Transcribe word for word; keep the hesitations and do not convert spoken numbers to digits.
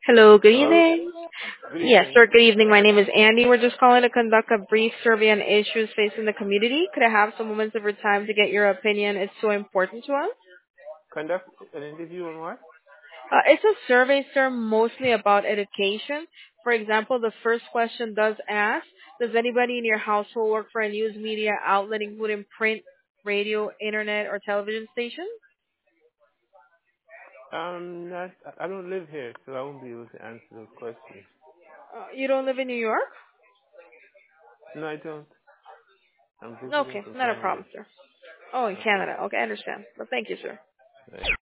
Hello, good Hello. evening. Good Yes, evening. sir, good evening. My name is Andy. We're just calling to conduct a brief survey on issues facing the community. Could I have some moments of your time to get your opinion? It's so important to us. Conduct an interview on what? Uh, it's a survey, sir, mostly about education. For example, the first question does ask, does anybody in your household work for a news media outlet, including print, radio, internet, or television station? Um, not, I don't live here, so I won't be able to answer those questions. Uh, you don't live in New York? No, I don't. I'm visiting Okay, from not a Canada. problem, sir. Oh, in Okay. Canada. Okay, I understand. Well, thank you, sir. Right.